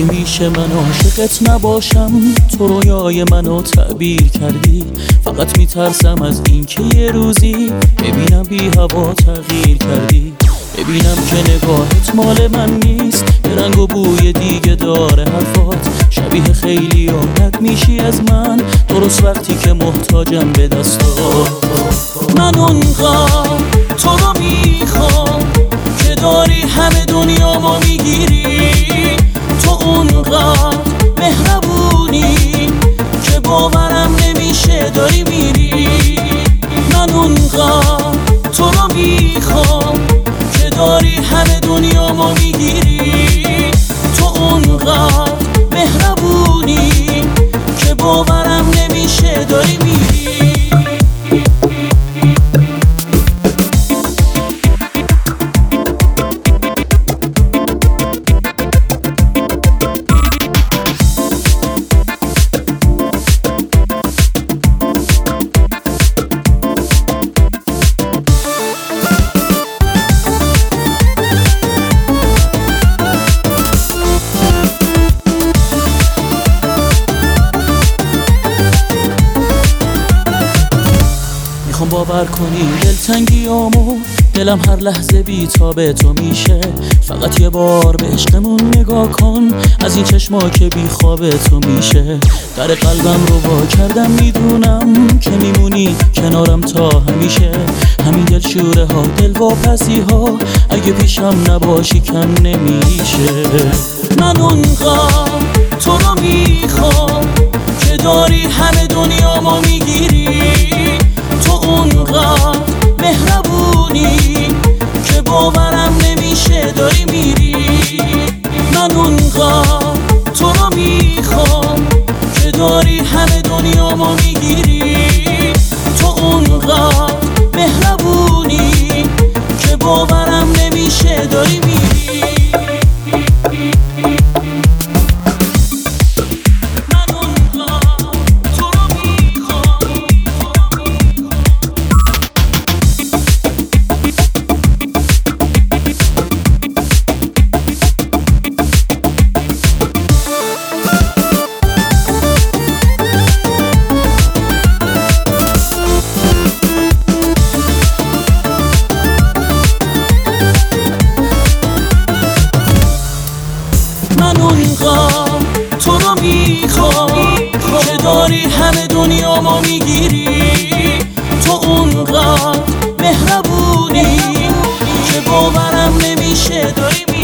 میشه من عاشقت نباشم، تو رویای منو تعبیر کردی. فقط میترسم از این که یه روزی ببینم بی هوا تغییر کردی، ببینم که نگاهت مال من نیست، یه رنگ و بوی دیگه داره حرفات، شبیه خیلی رد میشی از من درست وقتی که محتاجم به دستات. من اونقدر تو رو میخوام که داری همه دنیامو میگیری، تو اونقدر مهربونی که باورم نمیشه داری میری. من اونقدر تو رو میخوام که داری همه دنیامو میگیری، تو اونقدر مهربونی که باورم نمیشه داری میری. باور کنی دلتنگیامو، دلم هر لحظه بی‌تاب تو میشه. فقط یه بار به عشقمون نگاه کن، از این چشما که بی خواب تو میشه. در قلبم رو وا کردم، میدونم که میمونی کنارم تا همیشه. همین دلشوره ها، دلواپسی ها، اگه پیشم نباشی کم نمیشه. من اونقدر تو رو میخوام که داری همه دنیامو میگیری، تو اونقدر مهربونی که باورم نمیشه داری میری. من اونقدر تو رو میخوام که داری همه دنیامو میگیری، تو اونقدر مهربونی که باورم نمیشه داری میری. من اونقدر تو رو میخوام که داری همه دنیامو میگیری، تو اونقدر مهربونی که باورم نمیشه داری میری.